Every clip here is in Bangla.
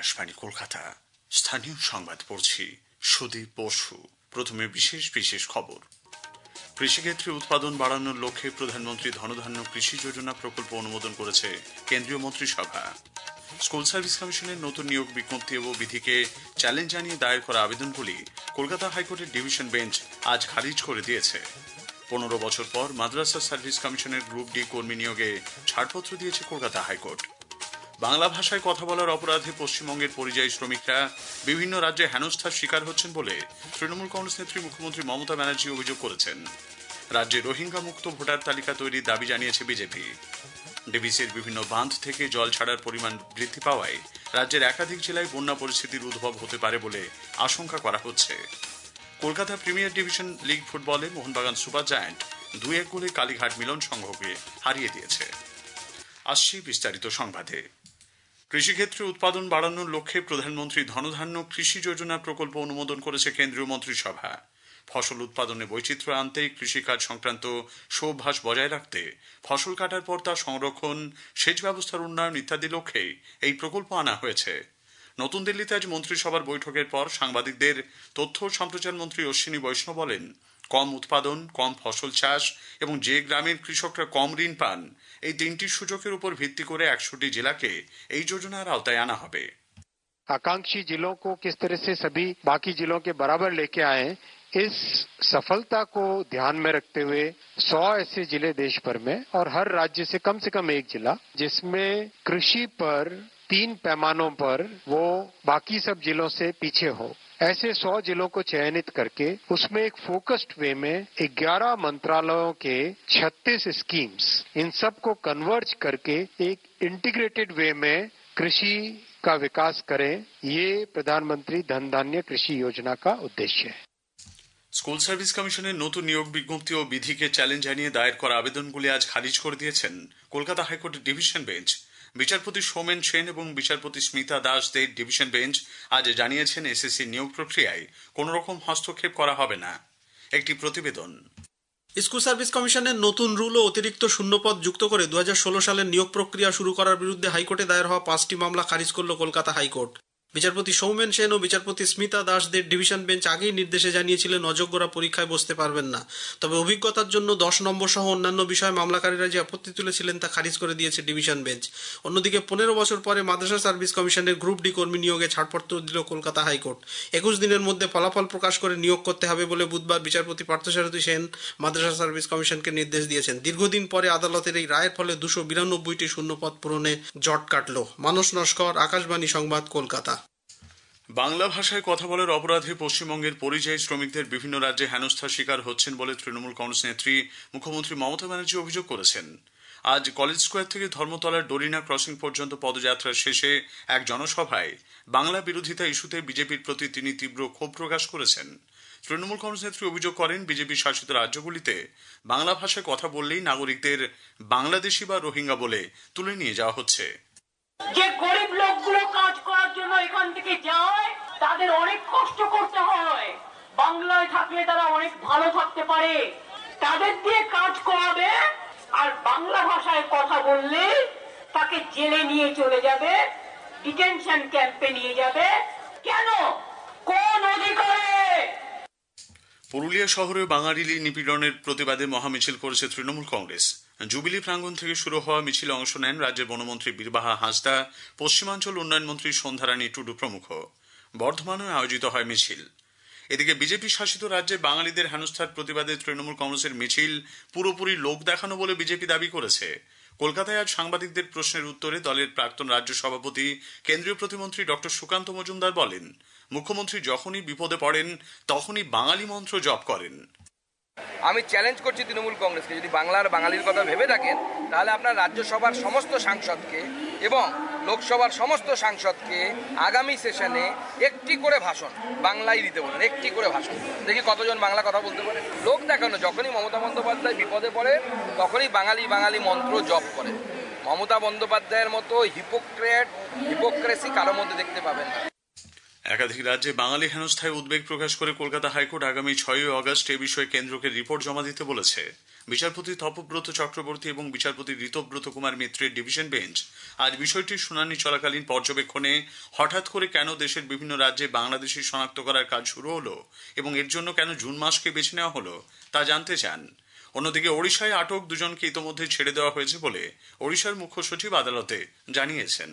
আকাশবাণী কলকাতা। স্থানীয় সংবাদ পড়ছি সুদীপ বসু। প্রথমে বিশেষ খবর। কৃষিক্ষেত্রে উৎপাদন বাড়ানোর লক্ষ্যে প্রধানমন্ত্রী ধনধান্য কৃষি যোজনা প্রকল্প অনুমোদন করেছে কেন্দ্রীয় মন্ত্রিসভা। স্কুল সার্ভিস কমিশনের নতুন নিয়োগ বিজ্ঞপ্তি ও বিধিকে চ্যালেঞ্জ জানিয়ে দায়ের করা আবেদনগুলি কলকাতা হাইকোর্টের ডিভিশন বেঞ্চ আজ খারিজ করে দিয়েছে। 15 বছর পর মাদ্রাসা সার্ভিস কমিশনের গ্রুপ ডি কর্মী নিয়োগে ছাড়পত্র দিয়েছে কলকাতা হাইকোর্ট। বাংলা ভাষায় কথা বলার অপরাধে পশ্চিমবঙ্গের পরিযায়ী শ্রমিকরা বিভিন্ন রাজ্যে হেনস্থার শিকার হচ্ছেন বলে তৃণমূল কংগ্রেস নেত্রী মুখ্যমন্ত্রী মমতা ব্যানার্জি অভিযোগ করেছেন। রাজ্যে রোহিঙ্গা মুক্ত ভোটার তালিকা তৈরির দাবি জানিয়েছে বিজেপি। ডিভিসির বিভিন্ন বাঁধ থেকে জল ছাড়ার পরিমাণ বৃদ্ধি পাওয়ায় রাজ্যের একাধিক জেলায় বন্যা পরিস্থিতির উদ্ভব হতে পারে বলে আশঙ্কা করা হচ্ছে। কলকাতা প্রিমিয়ার ডিভিশন লিগ ফুটবলে মোহনবাগান সুপার জায়ান্ট 2-1 গোলে কালীঘাট মিলন সংঘকে হারিয়ে দিয়েছে। আসছি বিস্তারিত সংবাদে। কৃষিক্ষেত্রে উৎপাদন বাড়ানোর লক্ষ্যে প্রধানমন্ত্রী ধনধান্য কৃষি যোজনা প্রকল্প অনুমোদন করেছে কেন্দ্রীয় মন্ত্রিসভা। ফসল উৎপাদনে বৈচিত্র্য আনতে, কৃষিকাজ সংক্রান্ত স্বভাস বজায় রাখতে, ফসল কাটার পর তা সংরক্ষণ, সেচ ব্যবস্থার উন্নয়ন ইত্যাদি লক্ষ্যে এই প্রকল্প আনা হয়েছে। নতুন দিল্লিতে আজ মন্ত্রিসভার বৈঠকের পর সাংবাদিকদের তথ্য ও সম্প্রচার মন্ত্রী অশ্বিনী বৈষ্ণব বলেন, কম উৎপাদন, কম ফসল চাষ এবং যে গ্রামের কৃষকরা কম ঋণ পান, এই তিনটি সূচকের উপর ভিত্তি করে 100টি জেলাকে এই যোজনার আওতায় আনা হবে। आकांक्षी जिलों को किस तरह से सभी बाकी जिलों के बराबर लेके आए, इस सफलता को ध्यान में रखते हुए 100 ऐसे जिले देश भर में और हर राज्य से कम एक जिला जिसमें कृषि पर 3 पैमानों पर वो बाकी सब जिलों से पीछे हो, ऐसे 100 जिलों को चयनित करके उसमें एक फोकस्ड वे में 11 मंत्रालयों के 36 स्कीम्स, इन सब को कन्वर्ज करके एक इंटीग्रेटेड वे में कृषि का विकास करें, ये प्रधानमंत्री धन धान्य कृषि योजना का उद्देश्य है। স্কুল সার্ভিস কমিশনের নতুন নিয়োগ বিজ্ঞপ্তি ও বিধিকে চ্যালেঞ্জ জানিয়ে দায়ের করা আবেদনগুলি আজ খারিজ করে দিয়েছেন কলকাতা হাইকোর্টের ডিভিশন বেঞ্চ। বিচারপতি সৌমেন সেন এবং বিচারপতি স্মিতা দাসদের ডিভিশন বেঞ্চ আজ জানিয়েছেন, এসএসসি নিয়োগ প্রক্রিয়ায় কোন রকম হস্তক্ষেপ করা হবে না। একটি প্রতিবেদন। স্কুল সার্ভিস কমিশনের নতুন রুল ও অতিরিক্ত শূন্যপদ যুক্ত করে 2016 সালের নিয়োগ প্রক্রিয়া শুরু করার বিরুদ্ধে হাইকোর্টে দায়ের হওয়া 5টি মামলা খারিজ করল কলকাতা হাইকোর্ট। বিচারপতি সৌমেন সেন ও বিচারপতি স্মিতা দাসদের ডিভিশন বেঞ্চ আগেই নির্দেশে জানিয়েছিলেন অযোগ্যরা পরীক্ষায় বসতে পারবেন না। তবে অভিজ্ঞতার জন্য 10 নম্বর সহ অন্যান্য বিষয়ে মামলাকারীরা যে আপত্তি তুলেছিলেন তা খারিজ করে দিয়েছে ডিভিশন বেঞ্চ। অন্যদিকে 15 বছর পরে মাদ্রাসা সার্ভিস কমিশনের গ্রুপ ডি কর্মী নিয়োগে ছাড়পত্র দিল কলকাতা হাইকোর্ট। 21 দিনের মধ্যে ফলাফল প্রকাশ করে নিয়োগ করতে হবে বলে বুধবার বিচারপতি পার্থসারথী সেন মাদ্রাসা সার্ভিস কমিশনকে নির্দেশ দিয়েছেন। দীর্ঘদিন পরে আদালতের এই রায়ের ফলে 292টি শূন্যপদ পূরণে জট কাটল। মানস নস্কর, আকাশবাণী সংবাদ, কলকাতা। বাংলা ভাষায় কথা বলার অপরাধে পশ্চিমবঙ্গের পরিযায়ী শ্রমিকদের বিভিন্ন রাজ্যে হেনস্থার শিকার হচ্ছেন বলে তৃণমূল কংগ্রেস নেত্রী মুখ্যমন্ত্রী মমতা ব্যানার্জি অভিযোগ করেছেন। আজ কলেজ স্কোয়ার থেকে ধর্মতলার ডোরিনা ক্রসিং পর্যন্ত পদযাত্রার শেষে এক জনসভায় বাংলা বিরোধিতা ইস্যুতে বিজেপির প্রতি তিনি তীব্র ক্ষোভ প্রকাশ করেছেন। তৃণমূল কংগ্রেস নেত্রী অভিযোগ করেন, বিজেপি শাসিত রাজ্যগুলিতে বাংলা ভাষায় কথা বললেই নাগরিকদের বাংলাদেশি বা রোহিঙ্গা বলে তুলে নিয়ে যাওয়া হচ্ছে। যে গরিব লোকগুলো কাজ করার জন্য এখান থেকে যায়, তাদের অনেক কষ্ট করতে হয়। বাংলায় থাকলে তারা অনেক ভালো থাকতে পারে, তাদের দিয়ে কাজ করাবে, আর বাংলা ভাষায় কথা বললে তাকে জেলে নিয়ে চলে যাবে, ডিটেনশন ক্যাম্পে নিয়ে যাবে। কেন? কোন অধিকারে? পুরুলিয়া শহরে বাঙালি নিপীড়নের প্রতিবাদে মহামিছিল করেছে তৃণমূল কংগ্রেস। জুবিলি প্রাঙ্গণ থেকে শুরু হওয়া মিছিলে অংশ নেন রাজ্যের বনমন্ত্রী বীরবাহা হাঁসদা, পশ্চিমাঞ্চল উন্নয়ন মন্ত্রী সন্ধ্যারানী টুডু প্রমুখ। বর্ধমানে আয়োজিত হয় মিছিল। এদিকে বিজেপি শাসিত রাজ্যে বাঙালিদের হেনস্থার প্রতিবাদে তৃণমূল কংগ্রেসের মিছিল পুরোপুরি লোক দেখানো বলে বিজেপি দাবি করেছে। কলকাতায় আজ সাংবাদিকদের প্রশ্নের উত্তরে দলের প্রাক্তন রাজ্য সভাপতি কেন্দ্রীয় প্রতিমন্ত্রী ডক্টর সুকান্ত মজুমদার বলেন, মুখ্যমন্ত্রী যখনই বিপদে পড়েন তখনই বাঙালি মন্ত্র জপ করেন। আমি চ্যালেঞ্জ করছি তৃণমূল কংগ্রেসকে, যদি বাংলার বাঙালির কথা ভেবে থাকেন তাহলে আপনার রাজ্যসভার সমস্ত সাংসদকে এবং লোকসভার সমস্ত সাংসদকে আগামী সেশনে একটি করে ভাষণ বাংলায় দিতে বলেন, একটি করে ভাষণ। দেখি কতজন বাংলা কথা বলতে পারে। লোক দেখানো, যখনই মমতা বন্দ্যোপাধ্যায় বিপদে পড়ে তখনই বাঙালি মন্ত্র জপ করে। মমতা বন্দ্যোপাধ্যায়ের মতো হিপোক্রেসি কারোর মধ্যে দেখতে পাবেন না। একাধিক রাজ্যে বাঙালি হেনস্থায় উদ্বেগ প্রকাশ করে কলকাতা হাইকোর্ট আগামী 6 আগস্ট এ বিষয়ে কেন্দ্রকে রিপোর্ট জমা দিতে বলেছে। বিচারপতি তপব্রত চক্রবর্তী এবং বিচারপতি ঋতব্রত কুমার মিত্রের ডিভিশন বেঞ্চ আজ বিষয়টির শুনানি চলাকালীন পর্যবেক্ষণে হঠাৎ করে কেন দেশের বিভিন্ন রাজ্যে বাংলাদেশি শনাক্ত করার কাজ শুরু হলো এবং এর জন্য কেন জুন মাসকে বেছে নেওয়া হলো তা জানতে চান। অন্যদিকে ওড়িশায় আটক দুজনকে ইতোমধ্যে ছেড়ে দেওয়া হয়েছে বলে ওড়িশার মুখ্য সচিব আদালতে জানিয়েছেন।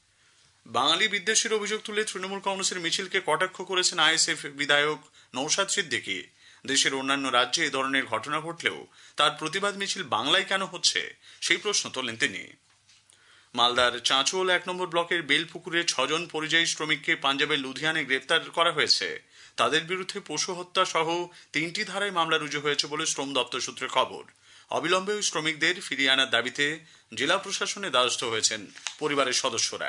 বাঙালি বিদ্বেষের অভিযোগ তুলে তৃণমূল কংগ্রেসের মিছিলকে কটাক্ষ করেছেন আইএসএফ বিধায়ক নওশাদ সিদ্দিকী। দেশের অন্যান্য রাজ্যে এ ধরনের ঘটনা ঘটলেও তার প্রতিবাদ মিছিল বাংলায় কেন হচ্ছে সেই প্রশ্ন তোলেন তিনি। মালদার চাঁচল 1 নম্বর ব্লকের বেলপুকুরে 6 জন পরিযায়ী শ্রমিককে পাঞ্জাবের লুধিয়ানে গ্রেপ্তার করা হয়েছে। তাদের বিরুদ্ধে পশু হত্যা সহ 3টি ধারায় মামলা রুজু হয়েছে বলে শ্রম দপ্তর সূত্রে খবর। অবিলম্বে ওই শ্রমিকদের ফিরিয়ে আনার দাবিতে জেলা প্রশাসনের দ্বারস্থ হয়েছেন পরিবারের সদস্যরা।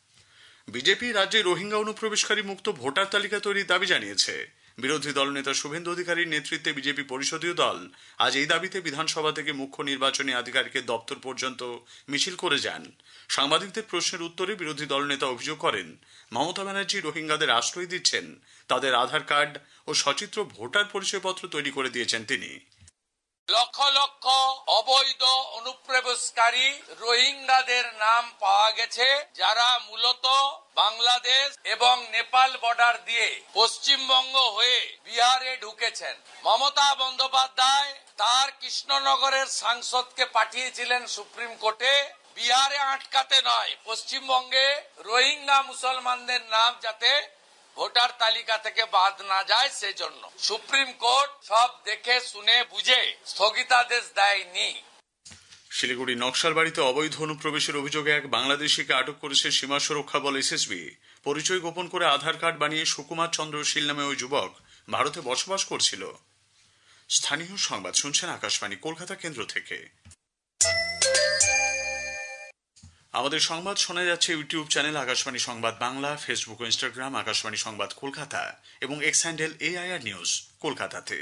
বিজেপি রাজ্যে রোহিঙ্গা অনুপ্রবেশকারী মুক্ত ভোটার তালিকা তৈরির দাবি জানিয়েছে। বিরোধী দলনেতা শুভেন্দু অধিকারীর নেতৃত্বে বিজেপি পরিষদীয় দল আজ এই দাবিতে বিধানসভা থেকে মুখ্য নির্বাচনী আধিকারিকের দপ্তর পর্যন্ত মিছিল করে যান। সাংবাদিকদের প্রশ্নের উত্তরে বিরোধী দলনেতা অভিযোগ করেন, মমতা ব্যানার্জি রোহিঙ্গাদের আশ্রয় দিচ্ছেন, তাদের আধার কার্ড ও সচিত্র ভোটার পরিচয়পত্র তৈরি করে দিয়েছেন তিনি। লক্ষ লক্ষ অবৈধ অনুপ্রবেশকারী রোহিঙ্গাদের নাম পাওয়া গেছে, যারা মূলত বাংলাদেশ এবং নেপাল বর্ডার দিয়ে পশ্চিমবঙ্গ হয়ে বিহারে ঢুকেছেন। মমতা বন্দ্যোপাধ্যায় তার কৃষ্ণনগরের সাংসদকে পাঠিয়েছিলেন সুপ্রিম কোর্টে বিহারে আটকাতে নয়, পশ্চিমবঙ্গে রোহিঙ্গা মুসলমানদের নাম যাতে ভোটার তালিকা থেকে বাদ না যায় সেজন্য। সুপ্রিম কোর্ট সব দেখে শুনে বুঝে স্থগিতাদেশ দেয়নি। শিলিগুড়ি নকশালবাড়িতে অবৈধ অনুপ্রবেশের অভিযোগে এক বাংলাদেশিকে আটক করেছে সীমা সুরক্ষা বল এসএসবি। পরিচয় গোপন করে আধার কার্ড বানিয়ে সুকুমার চন্দ্র শীল নামে ওই যুবক ভারতে বসবাস করছিল। স্থানীয় সংবাদ শুনছেন আকাশবাণী কলকাতা কেন্দ্র থেকে। আমাদের সংবাদ শোনা যাচ্ছে YouTube channel Akashvani Sangbad Bangla, Facebook ও ইনস্টাগ্রাম আকাশবাণী সংবাদ কলকাতা এবং এক্স হ্যান্ডেল AIR নিউজ কলকাতাতে।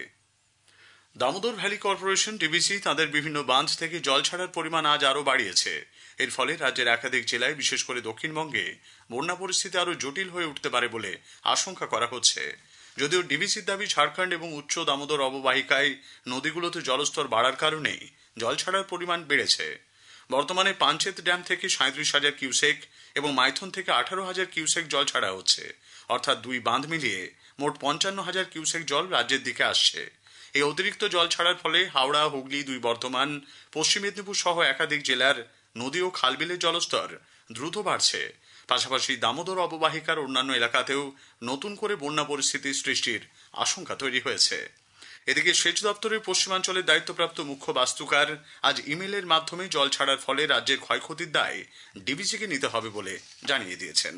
দামোদর ভ্যালি কর্পোরেশন ডিভিসি তাদের বিভিন্ন বাঁধ থেকে জল ছাড়ার পরিমাণ আজ আরও বাড়িয়েছে। এর ফলে রাজ্যের একাধিক জেলায়, বিশেষ করে দক্ষিণবঙ্গে বন্যা পরিস্থিতি আরও জটিল হয়ে উঠতে পারে বলে আশঙ্কা করা হচ্ছে। যদিও ডিভিসির দাবি ঝাড়খণ্ড এবং উচ্চ দামোদর অববাহিকায় নদীগুলোতে জলস্তর বাড়ার কারণেই জল ছাড়ার পরিমাণ বেড়েছে। বর্তমানে পাঞ্চেত ড্যাম থেকে 37,000 কিউসেক এবং মাইথন থেকে 18,000 কিউসেক জল ছাড়া হচ্ছে, অর্থাৎ দুই বাঁধ মিলিয়ে মোট 55,000 কিউসেক জল রাজ্যের দিকে আসছে। এই অতিরিক্ত জল ছাড়ার ফলে হাওড়া, হুগলি, দুই বর্ধমান, পশ্চিম মেদিনীপুর সহ একাধিক জেলার নদী ও খালবিলের জলস্তর দ্রুত বাড়ছে। পাশাপাশি দামোদর অববাহিকার অন্যান্য এলাকাতেও নতুন করে বন্যা পরিস্থিতি সৃষ্টির আশঙ্কা তৈরি হয়েছে। এদিকে সেচ দপ্তরের পশ্চিমাঞ্চলের দায়িত্বপ্রাপ্ত মুখ্য বাস্তুকার আজ ইমেলের মাধ্যমে জল ছাড়ার ফলে রাজ্যের ক্ষয়ক্ষতির দায় ডিভিসিকে নিতে হবে বলে জানিয়ে দিয়েছেন।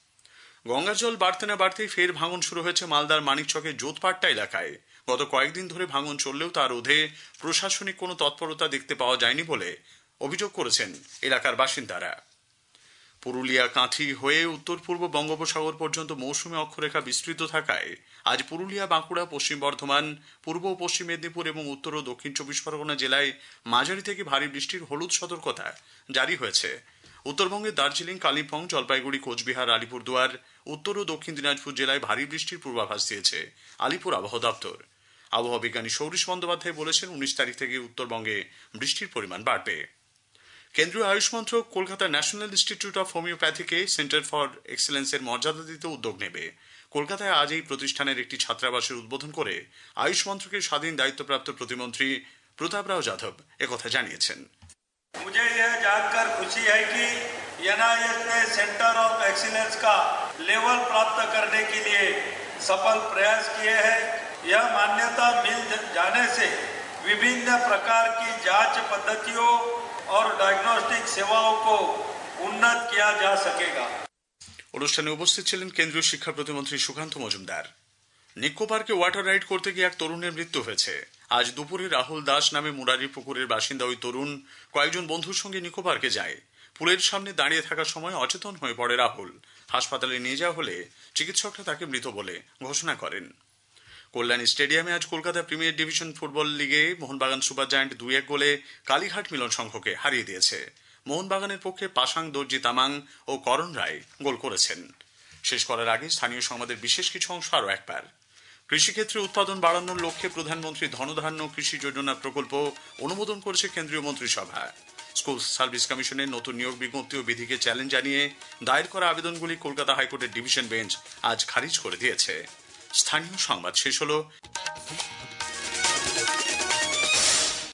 গঙ্গার জল বাড়তে না বাড়তেই ফের ভাঙন শুরু হয়েছে মালদার মানিকচকের জোতপাট্টা এলাকায়। গত কয়েকদিন ধরে ভাঙন চললেও তা রোধে প্রশাসনিক কোনো তৎপরতা দেখতে পাওয়া যায়নি বলে অভিযোগ করেছেন এলাকার বাসিন্দারা। পুরুলিয়া কাঁথি হয়ে উত্তর পূর্ব বঙ্গোপসাগর পর্যন্ত মৌসুমী অক্ষরেখা বিস্তৃত থাকায় আজ পুরুলিয়া, বাঁকুড়া, পশ্চিম বর্ধমান, পূর্ব ও পশ্চিম মেদিনীপুর এবং উত্তর ও দক্ষিণ 24 পরগনা জেলায় মাঝারি থেকে ভারী বৃষ্টির হলুদ সতর্কতা জারি হয়েছে। উত্তরবঙ্গের দার্জিলিং, কালিম্পং, জলপাইগুড়ি, কোচবিহার, আলিপুরদুয়ার, উত্তর ও দক্ষিণ দিনাজপুর জেলায় ভারী বৃষ্টির পূর্বাভাস দিয়েছে আলিপুর আবহাওয়া দপ্তর। আবহাওয়া বিজ্ঞানী সৌরিশ বন্দ্যোপাধ্যায় বলেছেন, 19 তারিখ থেকে উত্তরবঙ্গে বৃষ্টির পরিমাণ বাড়বে। কেন্দ্রীয় আয়ুষ মন্ত্রক কলকাতা ন্যাশনাল ইনস্টিটিউট অফ হোমিওপ্যাথিকে সেন্টার ফর এক্সেলেন্সের মর্যাদা দিতে উদ্যোগ নেবে। কলকাতায় আজ এই প্রতিষ্ঠানের একটি ছাত্রাবাসের উদ্বোধন করে আয়ুষ মন্ত্রকের স্বাধীন দায়িত্বপ্রাপ্ত প্রতিমন্ত্রী প্রতাপ রাও যাদব একথা জানিয়েছেন। मुझे यह जानकर खुशी है कि एनआईएस ने सेंटर ऑफ एक्सीलेंस का लेवल प्राप्त करने के लिए सफल प्रयास किए हैं। यह मान्यता मिल जाने से विभिन्न प्रकार की जांच पद्धतियों और डायग्नोस्टिक सेवाओं को उन्नत किया जा सकेगा। অনুষ্ঠানে উপস্থিত ছিলেন কেন্দ্রীয় শিক্ষা প্রতিমন্ত্রী সুকান্ত মজুমদার। নিক্কো পার্কে ওয়াটার রাইড করতে গিয়ে এক তরুণের মৃত্যু হয়েছে। আজ দুপুরে রাহুল দাস নামে মুরারি পুকুরের বাসিন্দা ওই তরুণ কয়েকজন বন্ধুর সঙ্গে নিক্কো পার্কে যায়। পুলের সামনে দাঁড়িয়ে থাকার সময় অচেতন হয়ে পড়ে রাহুল। হাসপাতালে নিয়ে যাওয়া হলে চিকিৎসকরা তাকে মৃত বলে ঘোষণা করেন। কল্যাণী স্টেডিয়ামে আজ কলকাতা প্রিমিয়ার ডিভিশন ফুটবল লিগে মোহনবাগান সুপার জায়ান্ট 2-1 গোলে কালীঘাট মিলন সংঘকে হারিয়ে দিয়েছে। মোহনবাগানের পক্ষে পাসাং দর্জি তামাং ও করণ রায় গোল করেছেন। শেষ করার আগে স্থানীয় সংবাদের বিশেষ কিছু অংশ আরও একবার। কৃষিক্ষেত্রে উৎপাদন বাড়ানোর লক্ষ্যে প্রধানমন্ত্রী ধনধান্য কৃষি যোজনা প্রকল্প অনুমোদন করেছে কেন্দ্রীয় মন্ত্রিসভা। স্কুল সার্ভিস কমিশনের নতুন নিয়োগ বিজ্ঞপ্তি ও বিধিকে চ্যালেঞ্জ জানিয়ে দায়ের করা আবেদনগুলি কলকাতা হাইকোর্টের ডিভিশন বেঞ্চ আজ খারিজ করে দিয়েছে। স্থানীয় সংবাদ শেষ হলো।